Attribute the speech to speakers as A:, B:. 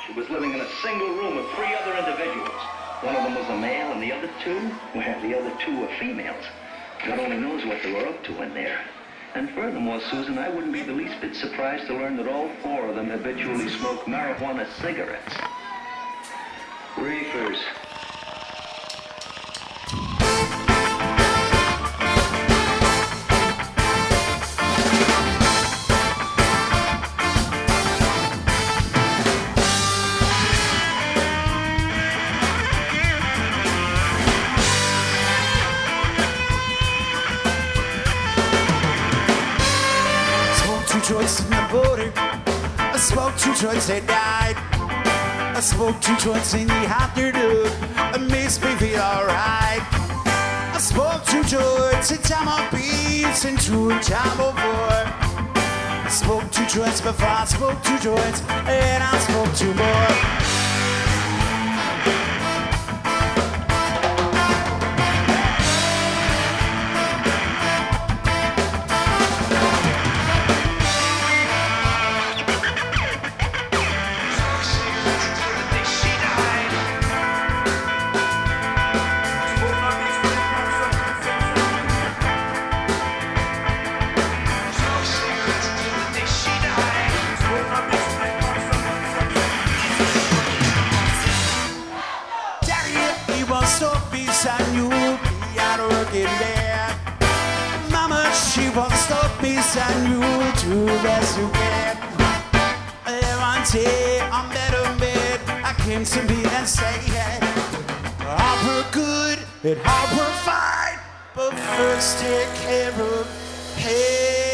A: She was living in a single room with 3 other individuals. One of them was a male, and the other 2, well, the other 2 were females. God only knows what they were up to in there. And furthermore, Susan, I wouldn't be the least bit surprised to learn that all 4 of them habitually smoke marijuana cigarettes. Reefers.
B: Joints in the border. I smoked 2 joints, they died. I smoked 2 joints in the afternoon. It makes me feel alright. I smoked 2 joints in time of beats and 2 in time of war. I smoked 2 joints before I smoked 2 joints, and I smoked 2 more. Stop beside you, be out working there. Mama, she won't stop beside you, do the best you can. One day I'm better made. I came to me and say, hey, I'll work good and I'll work fine, but first take care of, hey.